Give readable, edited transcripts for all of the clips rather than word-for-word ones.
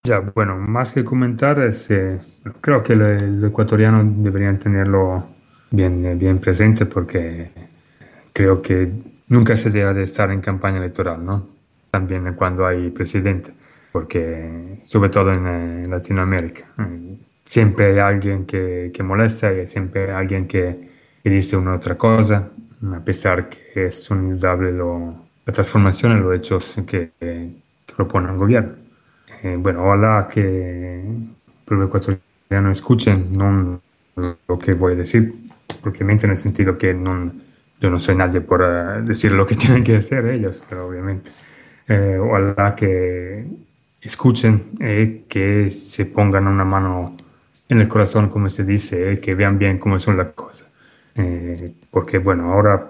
Ya, bueno, más que comentar, creo que los ecuatorianos deberían tenerlo bien presente porque creo que nunca se debe de estar en campaña electoral, ¿no? También cuando hay presidente, porque sobre todo en Latinoamérica, siempre hay alguien que molesta y siempre hay alguien que dice una otra cosa, a pesar que son indudables las transformaciones, los hechos que propone el gobierno. Bueno, ojalá que el pueblo ecuatoriano escuchen non lo que voy a decir, propiamente en el sentido que yo no soy nadie por decir lo que tienen que hacer ellos, pero obviamente ojalá que escuchen y que se pongan una mano en el corazón, como se dice, que vean bien cómo son las cosas. Porque bueno, ahora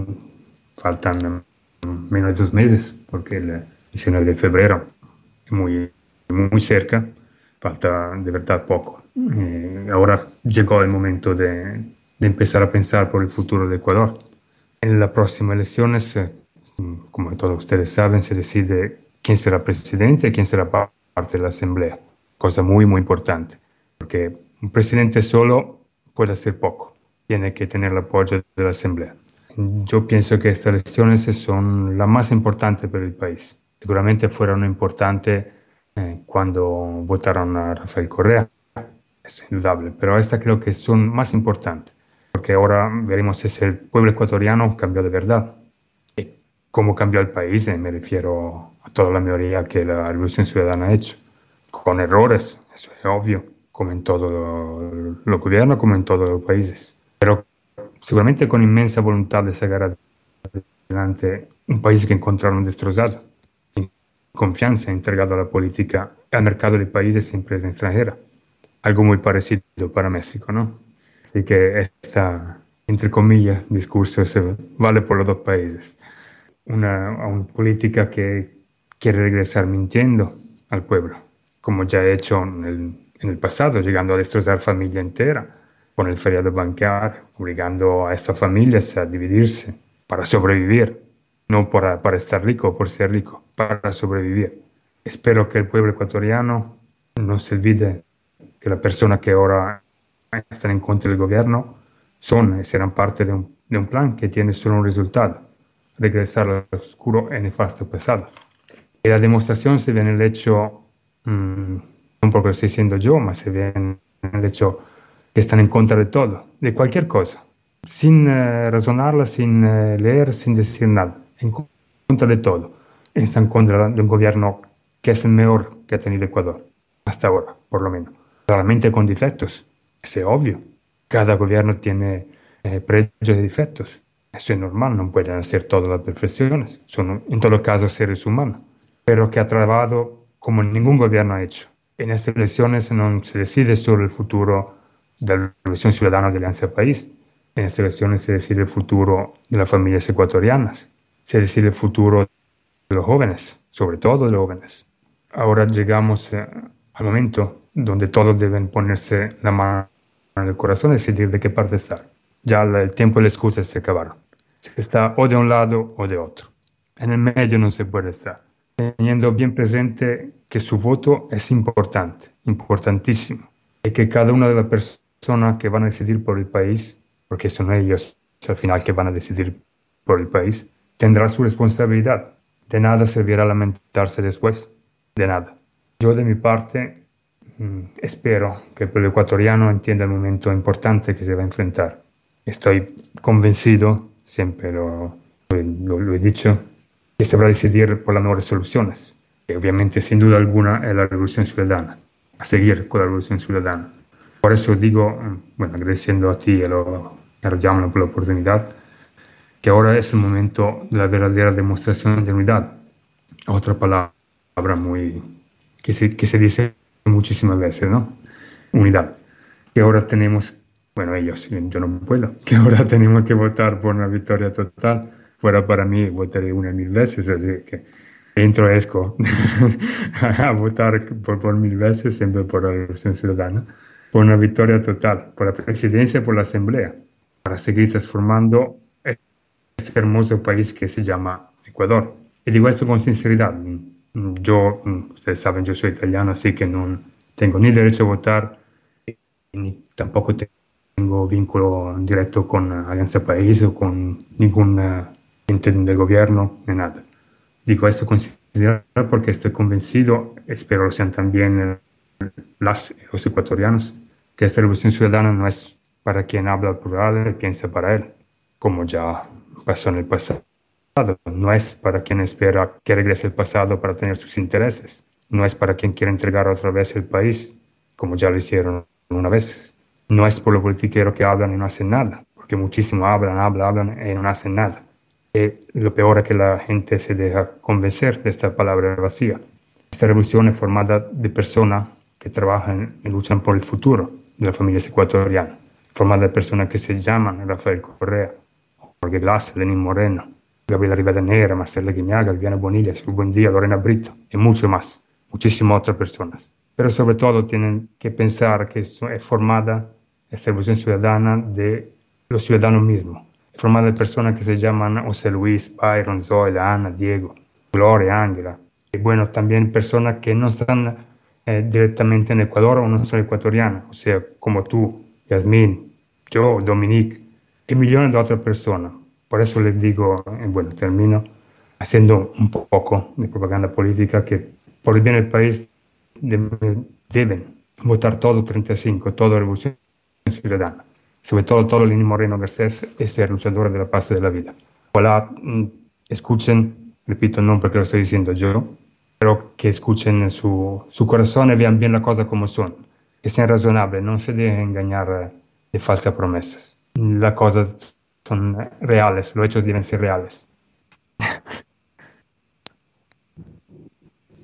faltan menos de 2 meses, porque el 19 de febrero es muy cerca, falta de verdad poco. Ahora llegó el momento de empezar a pensar por el futuro de Ecuador. En las próximas elecciones, como todos ustedes saben, se decide quién será presidente y quién será parte de la Asamblea. Cosa muy importante, porque un presidente solo puede hacer poco, tiene que tener el apoyo de la Asamblea. Yo pienso que estas elecciones son las más importantes para el país. Seguramente fueron importantes cuando votaron a Rafael Correa, es indudable, pero esta creo que son más importantes, porque ahora veremos si el pueblo ecuatoriano cambió de verdad. Y cómo cambió el país, me refiero a toda la mayoría que la Revolución Ciudadana ha hecho, con errores, eso es obvio, como en todo los gobiernos, como en todos los países, pero seguramente con inmensa voluntad de sacar adelante un país que encontraron destrozado, sin confianza, entregado a la política, al mercado de países y empresas extranjeras. Algo muy parecido para México, ¿no? Así que esta, entre comillas, discurso se vale por los dos países. Una política que quiere regresar mintiendo al pueblo, como ya ha hecho en el pasado, llegando a destrozar familia entera con el feriado bancario, obligando a estas familias a dividirse para sobrevivir, no para estar rico o por ser rico, para sobrevivir. Espero que el pueblo ecuatoriano no se olvide que las personas que ahora están en contra del gobierno son y serán parte de un plan que tiene solo un resultado: regresar al oscuro e nefasto pasado. Y la demostración se ve en el hecho, no porque lo estoy diciendo yo, mas se ve en el hecho que están en contra de todo, de cualquier cosa, sin razonarla, sin leer, sin decir nada, en contra de todo. Están en contra de un gobierno que es el mejor que ha tenido Ecuador, hasta ahora, por lo menos. Claramente con defectos, eso es obvio. Cada gobierno tiene pregos y defectos. Eso es normal, no pueden hacer todas las perfecciones. Son en todo caso seres humanos, pero que ha trabajado como ningún gobierno ha hecho. En estas elecciones no se decide solo el futuro de la Revolución Ciudadana de Alianza País. En estas elecciones se decide el futuro de las familias ecuatorianas. Se decide el futuro de los jóvenes, sobre todo de los jóvenes. Ahora llegamos al momento donde todos deben ponerse la mano en el corazón y decidir de qué parte estar. Ya el tiempo y las excusas se acabaron. Se está o de un lado o de otro. En el medio no se puede estar. Teniendo bien presente que su voto es importante, importantísimo, y que cada una de las personas que van a decidir por el país, porque son ellos al final que van a decidir por el país, tendrá su responsabilidad. De nada servirá lamentarse después, de nada. Yo de mi parte espero que el pueblo ecuatoriano entienda el momento importante que se va a enfrentar. Estoy convencido, siempre lo he dicho, que se va a decidir por las mejores soluciones, que obviamente sin duda alguna es la revolución ciudadana, a seguir con la revolución ciudadana. Por eso digo, bueno, agradeciendo a ti y a Rodiamolo por la oportunidad, que ahora es el momento de la verdadera demostración de unidad. Otra palabra muy que se dice muchísimas veces, ¿no? Unidad. Que ahora tenemos, bueno, ellos, yo no puedo, que ahora tenemos que votar por una victoria total. Fuera para mí, votaré 1.000 veces, así que entro esco a votar por 1.000 veces, siempre por la Revolución Ciudadana, por una victoria total, por la presidencia y por la asamblea, para seguir transformando este hermoso país que se llama Ecuador. Y digo esto con sinceridad. Ustedes saben, yo soy italiano, así que no tengo ni derecho a votar, ni tampoco tengo vínculo directo con Alianza País o con ningún ente del gobierno, ni nada. Digo esto considerar porque estoy convencido, espero lo sean también los ecuatorianos, que esta revolución ciudadana no es para quien habla al plural y piensa para él, como ya pasó en el pasado. No es para quien espera que regrese el pasado para tener sus intereses. No es para quien quiere entregar otra vez el país, como ya lo hicieron una vez. No es por los politiqueros que hablan y no hacen nada, porque muchísimo hablan y no hacen nada. Y lo peor es que la gente se deja convencer de esta palabra vacía. Esta revolución es formada de personas que trabajan y luchan por el futuro de las familias ecuatorianas, formada de personas que se llaman Rafael Correa, Jorge Glass, Lenín Moreno, Gabriela Rivadeneira, Marcela Guiñaga, Viviana Bonilla, Buen Día, Lorena Brito y mucho más, muchísimas otras personas. Pero sobre todo tienen que pensar que es formada esta revolución ciudadana de los ciudadanos mismos, es formada de personas que se llaman José Luis, Byron, Zoila, Ana, Diego, Gloria, Ángela, y bueno, también personas que no están directamente en Ecuador o no son ecuatorianas, o sea, como tú, Yasmín, yo, Dominique, y millones de otras personas. Por eso les digo, bueno, termino haciendo un poco de propaganda política que por el bien del país deben votar todo 35, toda Revolución Ciudadana, sobre todo todo Lenín Moreno Garcés, ese luchador de la paz y de la vida. Ojalá escuchen, repito, no porque lo estoy diciendo yo, pero que escuchen su corazón y vean bien las cosas como son, que sean razonables, no se dejen engañar de falsas promesas. Las cosas son reales, los hechos deben ser reales.